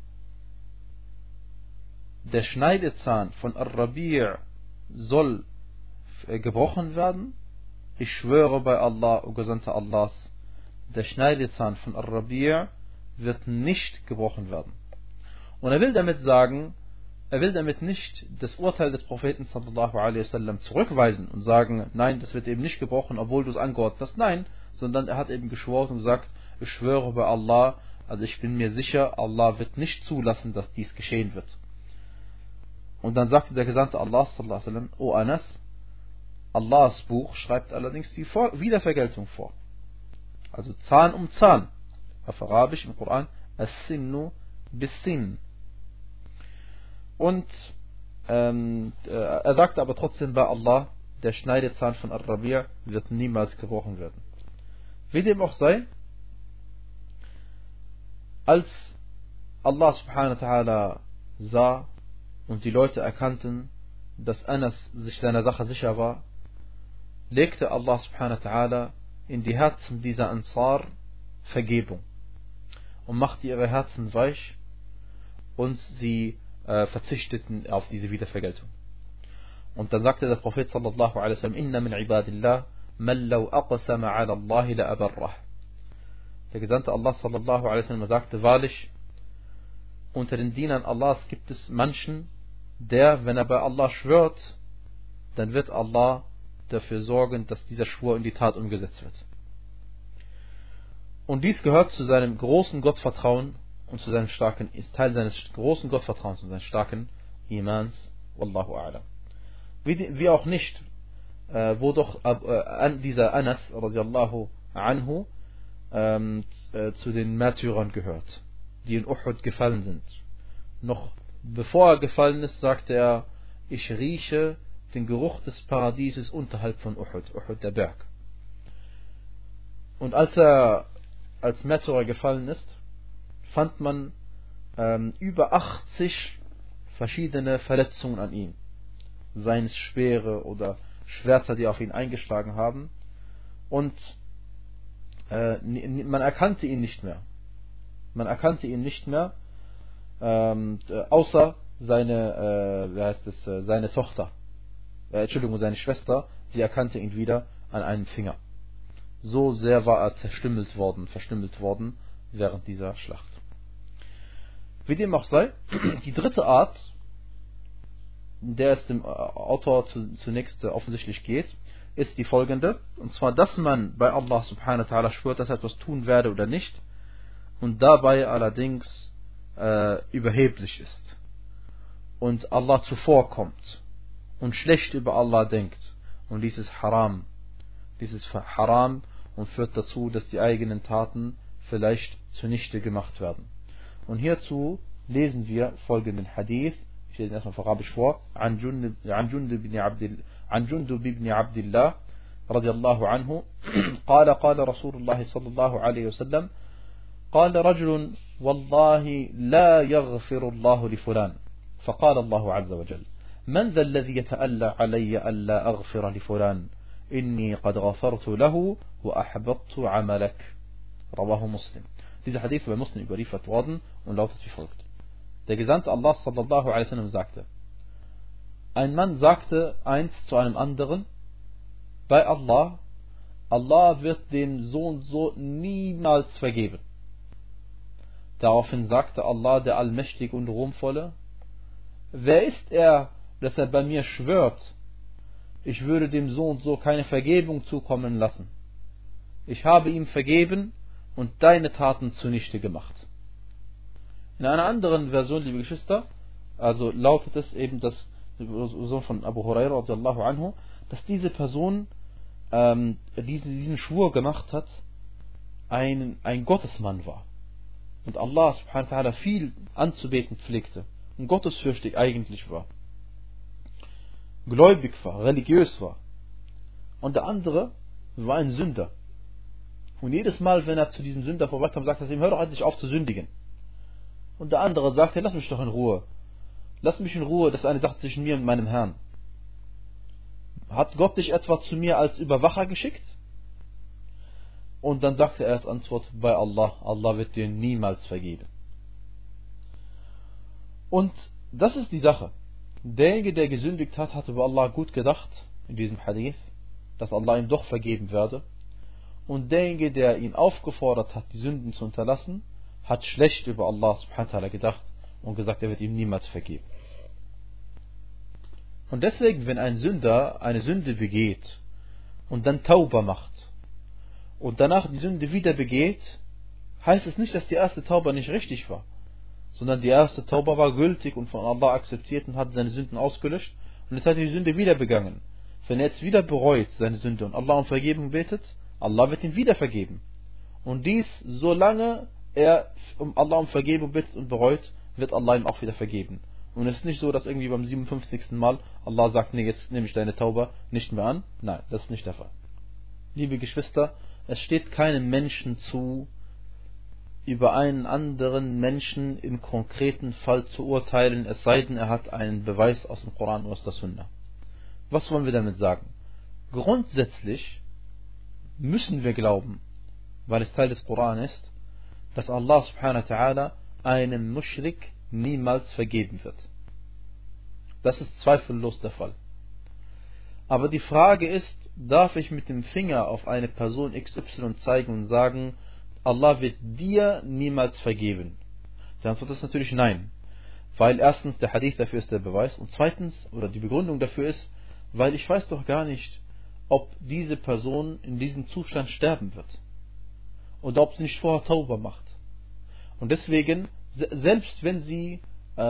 der Schneidezahn von Ar-Rabi' soll gebrochen werden. Ich schwöre bei Allah, o Gesandter Allahs, der Schneidezahn von Ar-Rabi' wird nicht gebrochen werden. Und er will damit nicht das Urteil des Propheten sallallahu alaihi wasallam zurückweisen und sagen, nein, das wird eben nicht gebrochen, obwohl du es angeordnet hast. Nein, sondern er hat eben geschworen und gesagt, ich schwöre bei Allah, also ich bin mir sicher, Allah wird nicht zulassen, dass dies geschehen wird. Und dann sagte der Gesandte Allah sallallahu alaihi wasallam, O Anas, Allahs Buch schreibt allerdings die Wiedervergeltung vor. Also Zahn um Zahn. Auf Arabisch im Koran, As-Sinnu bis-Sin. Und er sagte aber trotzdem bei Allah, der Schneidezahn von Ar-Rabi' wird niemals gebrochen werden. Wie dem auch sei, als Allah subhanahu wa ta'ala sah und die Leute erkannten, dass Anas sich seiner Sache sicher war, legte Allah subhanahu wa ta'ala in die Herzen dieser Ansar Vergebung und machte ihre Herzen weich und sie verzichteten auf diese Wiedervergeltung. Und dann sagte der Prophet sallallahu alaihi wasallam, Inna min ibadillah man law aqsama ala Allah la abarrah. Der Gesandte Allah sallallahu alaihi wasallam sagte, wahrlich, unter den Dienern Allahs gibt es manchen, der, wenn er bei Allah schwört, dann wird Allah dafür sorgen, dass dieser Schwur in die Tat umgesetzt wird. Und dies gehört zu seinem großen Gottvertrauen und zu seinem starken, ist Teil seines großen Gottvertrauens und seines starken Imans. Wallahu a'lam. Wie auch nicht, wo doch dieser Anas radiallahu anhu zu den Märtyrern gehört, die in Uhud gefallen sind. Noch bevor er gefallen ist, sagte er, ich rieche den Geruch des Paradieses unterhalb von Uhud, der Berg. Und als er als Märtyrer gefallen ist, fand man über 80 verschiedene Verletzungen an ihm. Seien es Speere oder Schwerter, die auf ihn eingeschlagen haben. Und man erkannte ihn nicht mehr. Außer seine Tochter. Seine Schwester, sie erkannte ihn wieder an einem Finger. So sehr war er verstümmelt worden während dieser Schlacht. Wie dem auch sei, die dritte Art, in der es dem Autor zunächst offensichtlich geht, ist die folgende. Und zwar, dass man bei Allah subhanahu wa ta'ala schwört, dass er etwas tun werde oder nicht, und dabei allerdings überheblich ist und Allah zuvorkommt und schlecht über Allah denkt. Und dies ist Haram. Dies ist Haram und führt dazu, dass die eigenen Taten vielleicht zunichte gemacht werden. Und hierzu lesen wir folgenden Hadith. Ich lese ihn erstmal auf Arabisch vor. An Jundub ibn Abdillah radiyallahu anhu قال رسول الله صلى الله عليه وسلم قال رجل والله لا يغفر الله لفلان فقال الله عز وجل من ذا الذي يتألى علي ألا أغفر لفلان إني قد غفرت له وأحبطت عملك. Rawahu Muslim. Dieser Hadith bei Muslim überliefert worden und lautet wie folgt. Der Gesandte Allah sallallahu alaihi wasallam sagte: Ein Mann sagte einst zu einem anderen: Bei Allah, Allah wird dem so und so niemals vergeben. Daraufhin sagte Allah, der Allmächtige und Ruhmvolle: Wer ist er, dass er bei mir schwört, ich würde dem so und so keine Vergebung zukommen lassen? Ich habe ihm vergeben und deine Taten zunichte gemacht. In einer anderen Version, liebe Geschwister, also lautet es eben, dass Version von Abu Huraira radiyallahu anhu, dass diese Person diesen Schwur gemacht hat, ein Gottesmann war und Allah subhanahu wa ta'ala viel anzubeten pflegte und gottesfürchtig eigentlich war, gläubig war, religiös war. Und der andere war ein Sünder. Und jedes Mal, wenn er zu diesem Sünder vorbeikam, sagte er ihm: Hör doch endlich auf zu sündigen. Und der andere sagte: Lass mich doch in Ruhe. Lass mich in Ruhe, das ist eine Sache zwischen mir und meinem Herrn. Hat Gott dich etwa zu mir als Überwacher geschickt? Und dann sagte er als Antwort: Bei Allah, Allah wird dir niemals vergeben. Und das ist die Sache. Derjenige, der gesündigt hat, hat über Allah gut gedacht, in diesem Hadith, dass Allah ihm doch vergeben werde. Und derjenige, der ihn aufgefordert hat, die Sünden zu unterlassen, hat schlecht über Allah subhanahu wa ta'ala gedacht und gesagt, er wird ihm niemals vergeben. Und deswegen, wenn ein Sünder eine Sünde begeht und dann Tauba macht und danach die Sünde wieder begeht, heißt es nicht, dass die erste Tauba nicht richtig war, sondern die erste Tauba war gültig und von Allah akzeptiert und hat seine Sünden ausgelöscht und jetzt hat er die Sünde wieder begangen. Wenn er jetzt wieder bereut seine Sünde und Allah um Vergebung betet, Allah wird ihm wieder vergeben. Und dies, solange er Allah um Vergebung bittet und bereut, wird Allah ihm auch wieder vergeben. Und es ist nicht so, dass irgendwie beim 57. Mal Allah sagt: Nee, jetzt nehme ich deine Tauba nicht mehr an. Nein, das ist nicht der Fall. Liebe Geschwister, es steht keinem Menschen zu, über einen anderen Menschen im konkreten Fall zu urteilen, es sei denn, er hat einen Beweis aus dem Koran oder aus der Sunna. Was wollen wir damit sagen? Grundsätzlich müssen wir glauben, weil es Teil des Koran ist, dass Allah subhanahu wa ta'ala einem Mushrik niemals vergeben wird. Das ist zweifellos der Fall. Aber die Frage ist, darf ich mit dem Finger auf eine Person XY zeigen und sagen, Allah wird dir niemals vergeben? Die Antwort ist natürlich nein. Weil erstens der Hadith dafür ist der Beweis und zweitens, oder die Begründung dafür ist, weil ich weiß doch gar nicht, ob diese Person in diesem Zustand sterben wird. Oder ob sie nicht vorher Tauba macht. Und deswegen, selbst wenn sie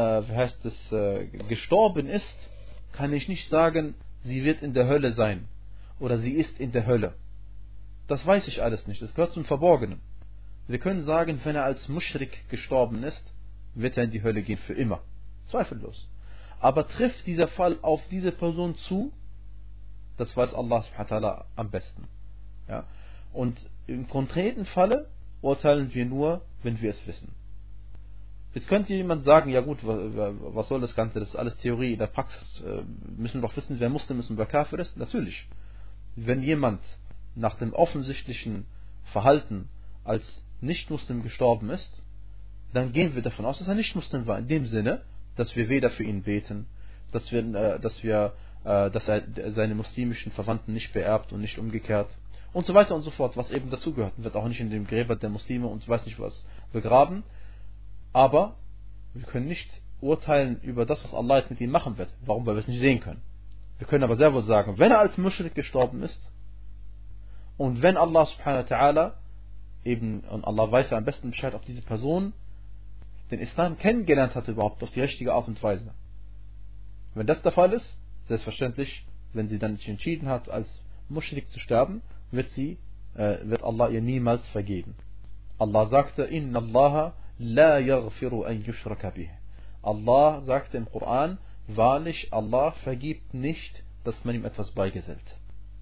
gestorben ist, kann ich nicht sagen, sie wird in der Hölle sein. Oder sie ist in der Hölle. Das weiß ich alles nicht. Das gehört zum Verborgenen. Wir können sagen, wenn er als Muschrik gestorben ist, wird er in die Hölle gehen für immer. Zweifellos. Aber trifft dieser Fall auf diese Person zu? Das weiß Allah subhanahu wa ta'ala am besten. Ja. Und im konkreten Falle urteilen wir nur, wenn wir es wissen. Jetzt könnte jemand sagen, ja gut, was soll das Ganze, das ist alles Theorie, in der Praxis müssen wir doch wissen, wer Muslim ist und wer Kafir ist. Natürlich. Wenn jemand nach dem offensichtlichen Verhalten als Nicht-Muslim gestorben ist, dann gehen wir davon aus, dass er Nicht-Muslim war, in dem Sinne, dass wir weder für ihn beten, dass er seine muslimischen Verwandten nicht beerbt und nicht umgekehrt und so weiter und so fort, was eben dazugehört, wird auch nicht in dem Gräber der Muslime und weiß nicht was begraben. Aber wir können nicht urteilen über das, was Allah jetzt mit ihm machen wird. Warum? Weil wir es nicht sehen können. Wir können aber sehr wohl sagen, wenn er als Muschrik gestorben ist und wenn Allah subhanahu wa ta'ala eben, und Allah weiß ja am besten Bescheid, ob diese Person den Islam kennengelernt hat überhaupt auf die richtige Art und Weise. Wenn das der Fall ist, selbstverständlich, wenn sie dann sich entschieden hat, als Muschrik zu sterben, wird Allah ihr niemals vergeben. Allah sagte: Inna Allaha la yaghfiru an yushraka bih. Allah sagte im Koran: Wahrlich, Allah vergibt nicht, dass man ihm etwas beigesellt.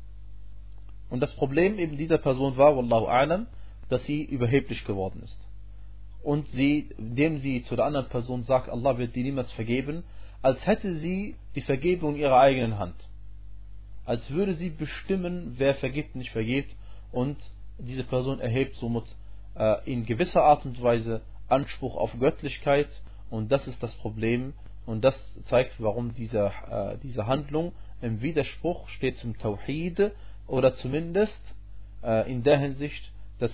Und das Problem eben dieser Person war, wallahu a'lam, dass sie überheblich geworden ist. Und indem sie zu der anderen Person sagt, Allah wird dir niemals vergeben, als hätte sie die Vergebung in ihrer eigenen Hand. als würde sie bestimmen, wer vergibt, nicht vergibt, und diese Person erhebt somit in gewisser Art und Weise Anspruch auf Göttlichkeit, und das ist das Problem, und das zeigt, warum diese Handlung im Widerspruch steht zum Tawhid, oder zumindest in der Hinsicht, dass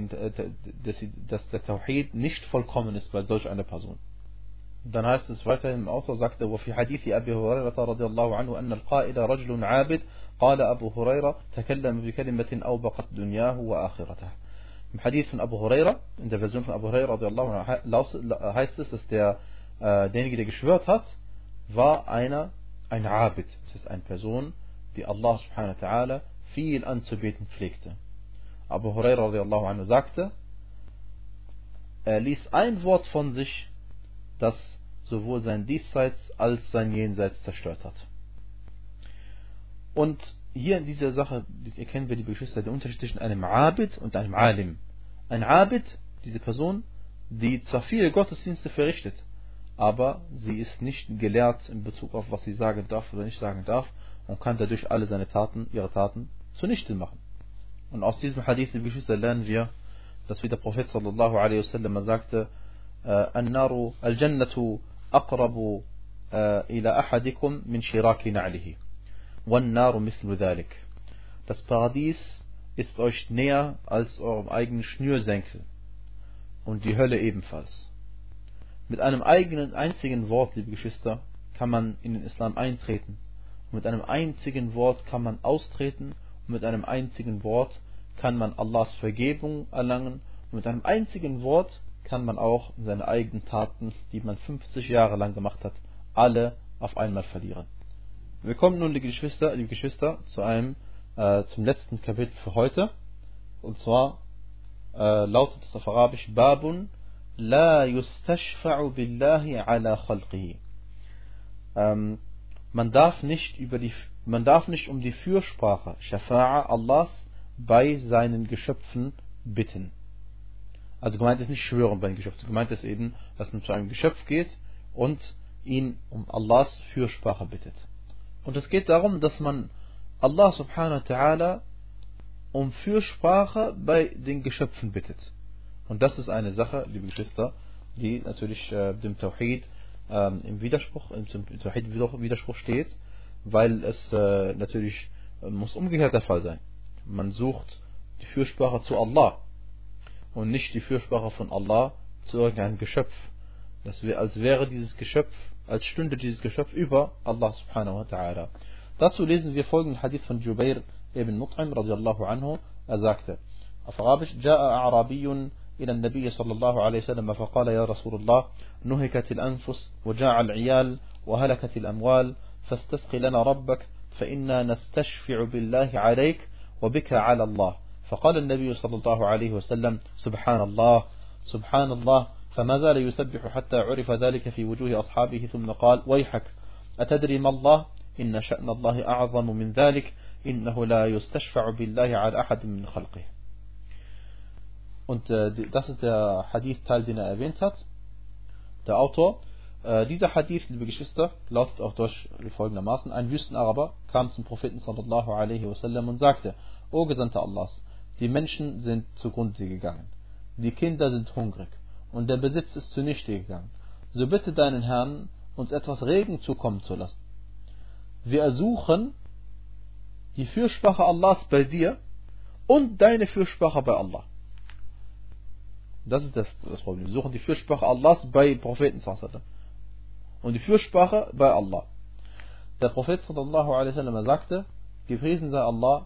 der Tawhid nicht vollkommen ist bei solch einer Person. Dann heißt es weiterhin im Autor, sagte, وفي حديث أبي هريرة رضي الله عنه أن القائل رجل عابد قال أبو هريرة تكلم بكلمة أوبقت دنياه وآخرته. Im Hadith von Abu Huraira, in der Version von Abu Huraira radiallahu anhu, heißt es, dass derjenige, der geschwört hat, war ein Abid. Das ist eine Person, die Allah subhanahu wa ta'ala viel anzubeten pflegte. Abu Huraira radiallahu anhu sagte, er ließ ein Wort von sich, das sowohl sein Diesseits als sein Jenseits zerstört hat. Und hier in dieser Sache erkennen wir, liebe Geschwister, den Unterschied zwischen einem Abid und einem Alim. Ein Abid, diese Person, die zwar viele Gottesdienste verrichtet, aber sie ist nicht gelehrt in Bezug auf, was sie sagen darf oder nicht sagen darf, und kann dadurch alle ihre Taten zunichte machen. Und aus diesem Hadith, liebe Geschwister, lernen wir, dass wie der Prophet sallallahu alaihi wasallam sagte, النار الجنة أقرب إلى أحدكم من شراك نعله والنار مثل ذلك. Das Paradies ist euch näher als eurem eigenen Schnürsenkel und die Hölle ebenfalls. Mit einem einzigen Wort, liebe Geschwister, kann man in den Islam eintreten. Und mit einem einzigen Wort kann man austreten. Und mit einem einzigen Wort kann man Allahs Vergebung erlangen. Und mit einem einzigen Wort kann man auch seine eigenen Taten, die man 50 Jahre lang gemacht hat, alle auf einmal verlieren. Wir kommen nun, liebe Geschwister, zum letzten Kapitel für heute. Und zwar lautet es auf Arabisch: Babun la yustashfa'u billahi ala khalqihi. Man darf nicht um die Fürsprache, Shafa'a Allahs, bei seinen Geschöpfen bitten. Also gemeint ist nicht schwören bei den Geschöpfen. Gemeint ist eben, dass man zu einem Geschöpf geht und ihn um Allahs Fürsprache bittet. Und es geht darum, dass man Allah subhanahu wa ta'ala um Fürsprache bei den Geschöpfen bittet. Und das ist eine Sache, liebe Geschwister, die natürlich dem Tawhid im Widerspruch steht, weil es natürlich muss umgekehrt der Fall sein. Man sucht die Fürsprache zu Allah und nicht die Fürsprache von Allah zu irgendeinem Geschöpf. Das wäre, als stünde dieses Geschöpf über Allah subhanahu wa ta'ala. Dazu lesen wir folgenden Hadith von Jubair ibn Mut'im radiallahu anhu. Er sagte auf Arabisch: جاء أعرابي إلى النبي صلى الله عليه وسلم فقال يا رسول الله نهكت الأنفس وجاع العيال وهلكت الأموال فاستسقي لنا ربك فإنا نستشفع بالله عليك وبك على الله. فقال النبي صلى الله عليه وسلم: سبحان الله سبحان الله. فما زال يسبح حتى عرف ذلك في وجوه أصحابه ثم قال: ويحك أتدري ما الله إن شأن الله أعظم من ذلك إنه لا يستشفع بالله على أحد من خلقه. Und das ist der Hadith-Teil, den er erwähnt hat, der Autor. Dieser Hadith, liebe Geschwister, lautet auf Deutsch folgendermaßen: Ein Wüstenaraber kam zum Propheten sallallahu alaihi wasallam und sagte: O Gesandter Allahs, die Menschen sind zugrunde gegangen, die Kinder sind hungrig und der Besitz ist zunichte gegangen. So bitte deinen Herrn, uns etwas Regen zukommen zu lassen. Wir ersuchen die Fürsprache Allahs bei dir und deine Fürsprache bei Allah. Das ist das Problem. Wir suchen die Fürsprache Allahs bei Propheten sallallahu und die Fürsprache bei Allah. Der Prophet sallallahu alaihi wasallam sagte: Gepriesen sei Allah,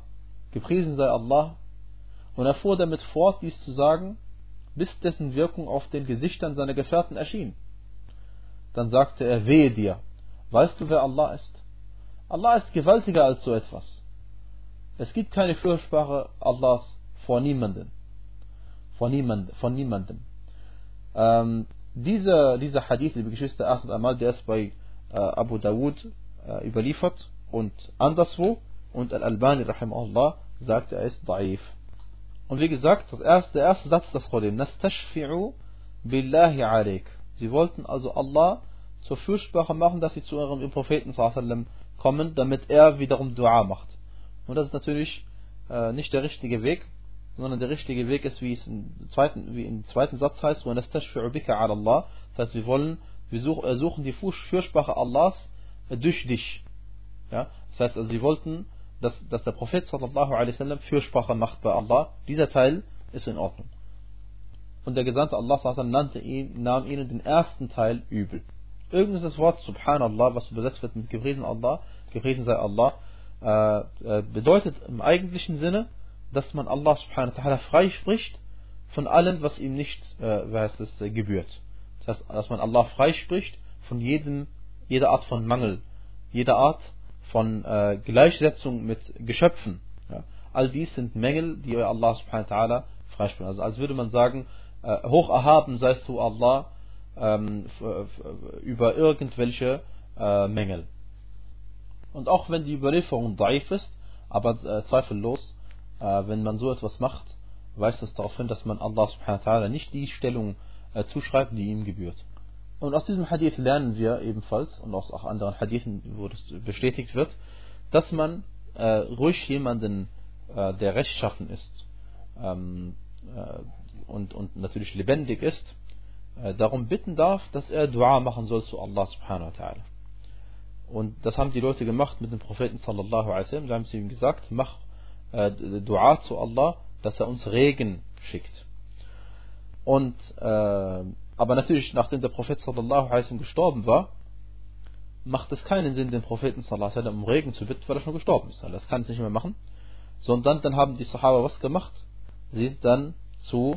und er fuhr damit fort, dies zu sagen, bis dessen Wirkung auf den Gesichtern seiner Gefährten erschien. Dann sagte er: Wehe dir, weißt du, wer Allah ist? Allah ist gewaltiger als so etwas. Es gibt keine Fürsprache Allahs vor niemanden. Dieser Hadith, liebe Geschwister, erstens einmal, der ist bei Abu Dawud überliefert und anderswo, und Al-Albani rahimahullah sagt, er ist da'if. Und wie gesagt, der erste Satz, das Problem: Nastashfi'u billahi alayk. Sie wollten also Allah zur Fürsprache machen, dass sie zu ihrem Propheten sallallahu alaihi wasallam kommen, damit er wiederum Dua macht. Und das ist natürlich nicht der richtige Weg, sondern der richtige Weg ist, wie im zweiten Satz heißt, وَنَسْتَشْفِعُ بِكَ عَلَى اللَّهِ. Das heißt, wir suchen die Fürsprache Allahs durch dich. Ja? Das heißt, also, sie wollten, dass der Prophet sallallahu alaihi wasallam Fürsprache macht bei Allah. Dieser Teil ist in Ordnung. Und der Gesandte Allah sallallahu alaihi wasallam nahm ihnen den ersten Teil übel. Irgendwas das Wort Subhanallah, was übersetzt wird mit gepriesen sei Allah, bedeutet im eigentlichen Sinne, dass man Allah subhanahu wa ta'ala freispricht von allem, was ihm nicht gebührt. Das heißt, dass man Allah freispricht von jeder Art von Mangel, jeder Art von Gleichsetzung mit Geschöpfen. Ja. All dies sind Mängel, die Allah subhanahu wa ta'ala freispricht. Also als würde man sagen, hoch erhaben seist du Allah über irgendwelche Mängel. Und auch wenn die Überlieferung daif ist, aber zweifellos, wenn man so etwas macht, weist es darauf hin, dass man Allah subhanahu wa ta'ala nicht die Stellung zuschreibt, die ihm gebührt. Und aus diesem Hadith lernen wir ebenfalls, und aus auch anderen Hadithen, wo das bestätigt wird, dass man ruhig jemanden, der rechtschaffen ist und natürlich lebendig ist, darum bitten darf, dass er Dua machen soll zu Allah subhanahu wa ta'ala. Und das haben die Leute gemacht mit dem Propheten sallallahu alaihi wasallam. Da haben sie ihm gesagt, mach Dua zu Allah, dass er uns Regen schickt. Und aber natürlich, nachdem der Prophet sallallahu alaihi wasallam gestorben war, macht es keinen Sinn, den Propheten sallallahu alaihi wasallam um Regen zu bitten, weil er schon gestorben ist. Das kann es nicht mehr machen. Sondern dann haben die Sahaba was gemacht? Sie sind dann zu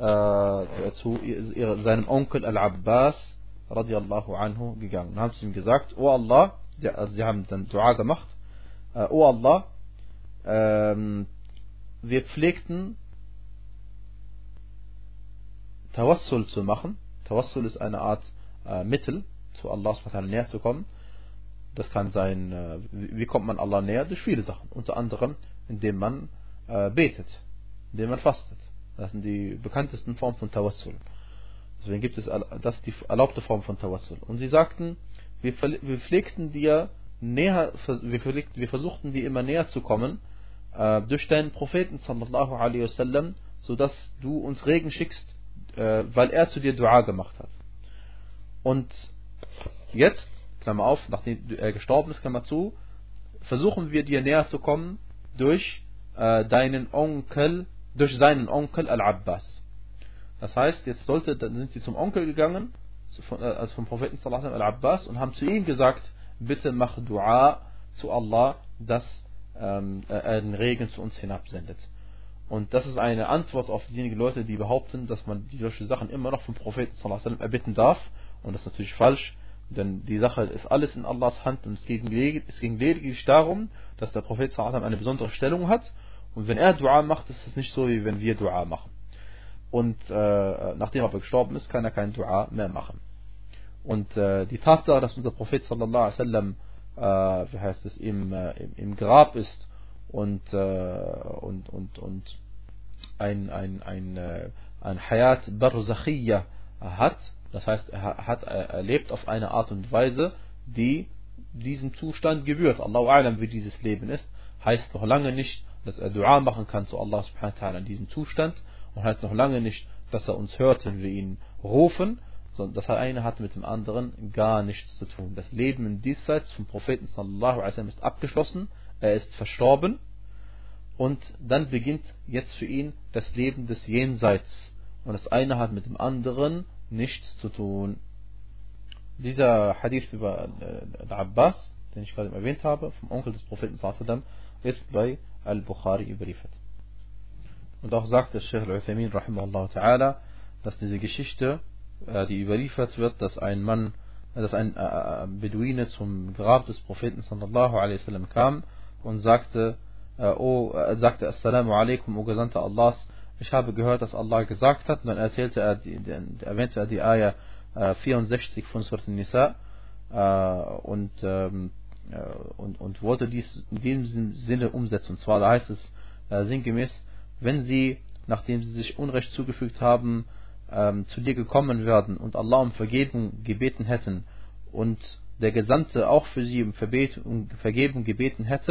seinem Onkel Al-Abbas radiallahu anhu gegangen und haben zu ihm gesagt, oh Allah, sie haben dann Dua gemacht, oh Allah, wir pflegten Tawassul zu machen. Tawassul ist eine Art Mittel, zu Allah näher zu kommen. Das kann sein, wie kommt man Allah näher? Durch viele Sachen. Unter anderem, indem man betet, indem man fastet. Das sind die bekanntesten Formen von Tawassul. Deswegen gibt es das die erlaubte Form von Tawassul. Und sie sagten, wir pflegten dir näher, wir versuchten dir immer näher zu kommen durch deinen Propheten sallallahu alaihi wasallam, sodass du uns Regen schickst, weil er zu dir Dua gemacht hat. Und jetzt, Klammer auf, nachdem er gestorben ist, Klammer zu, versuchen wir dir näher zu kommen durch seinen Onkel Al-Abbas. Das heißt, jetzt sind sie zum Onkel gegangen, also vom Propheten sallallahu alaihi wasallam Al-Abbas, und haben zu ihm gesagt, bitte mach Dua zu Allah, dass er den Regen zu uns hinabsendet. Und das ist eine Antwort auf diejenigen Leute, die behaupten, dass man solche Sachen immer noch vom Propheten sallallahu alaihi wasallam erbitten darf. Und das ist natürlich falsch, denn die Sache ist alles in Allahs Hand und es ging lediglich darum, dass der Prophet sallallahu alaihi wasallam eine besondere Stellung hat. Und wenn er Dua macht, ist es nicht so, wie wenn wir Dua machen. Und nachdem er aber gestorben ist, kann er kein Dua mehr machen. Und die Tatsache, dass unser Prophet sallallahu alaihi wasallam im Grab ist und ein Hayat Barzakhiyya hat, das heißt, er lebt auf eine Art und Weise, die diesem Zustand gebührt. Allahu a'lam, wie dieses Leben ist, heißt noch lange nicht, dass er Dua machen kann zu Allah subhanahu wa ta'ala in diesem Zustand, und heißt noch lange nicht, dass er uns hört, wenn wir ihn rufen, sondern das eine hat mit dem anderen gar nichts zu tun. Das Leben im Diesseits vom Propheten sallallahu alaihi wasallam ist abgeschlossen, er ist verstorben, und dann beginnt jetzt für ihn das Leben des Jenseits, und das eine hat mit dem anderen nichts zu tun. Dieser Hadith über Al-Abbas, den ich gerade erwähnt habe, vom Onkel des Propheten sallallahu alaihi wasallam, ist bei Al-Bukhari überliefert. Und auch sagt der Sheikh Al-Uthaymin rahimahullah ta'ala, dass diese Geschichte, die überliefert wird, dass ein Beduine zum Grab des Propheten sallallahu alaihi wasallam kam und sagte Assalamu alaikum, o Gesandter Allahs, ich habe gehört, dass Allah gesagt hat, und dann erwähnte er die Ayah 64 von Surat An-Nisa und wollte dies in diesem Sinne umsetzen. Und zwar, da heißt es sinngemäß, wenn sie, nachdem sie sich Unrecht zugefügt haben, zu dir gekommen werden und Allah um Vergebung gebeten hätten und der Gesandte auch für sie um Vergebung gebeten hätte,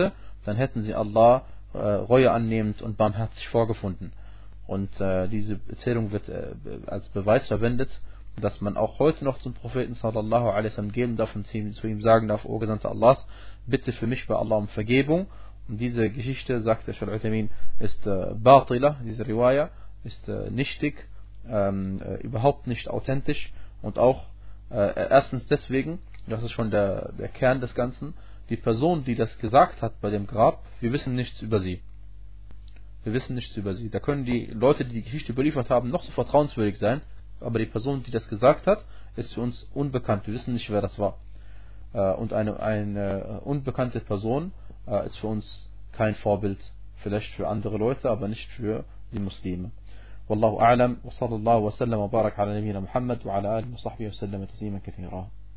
dann hätten sie Allah Reue annehmend und barmherzig vorgefunden. Und diese Erzählung wird als Beweis verwendet, dass man auch heute noch zum Propheten sallallahu alaihi wasallam gehen darf und zu ihm sagen darf: O Gesandter Allahs, bitte für mich bei Allah um Vergebung. Und diese Geschichte, sagt der Shaykh Al-Uthaymin, ist batila, diese Riwaya ist nichtig, überhaupt nicht authentisch, und auch erstens deswegen, das ist schon der Kern des Ganzen, die Person, die das gesagt hat bei dem Grab, wir wissen nichts über sie. Wir wissen nichts über sie. Da können die Leute, die die Geschichte überliefert haben, noch so vertrauenswürdig sein, aber die Person, die das gesagt hat, ist für uns unbekannt. Wir wissen nicht, wer das war. Und eine unbekannte Person ist für uns kein Vorbild. Vielleicht für andere Leute, aber nicht für die Muslime. Wallahu a'lam wa sallallahu wa sallam wa barak ala nabiyyina Muhammad wa ala alihi wa sahbihi wa sallam taslima kathira.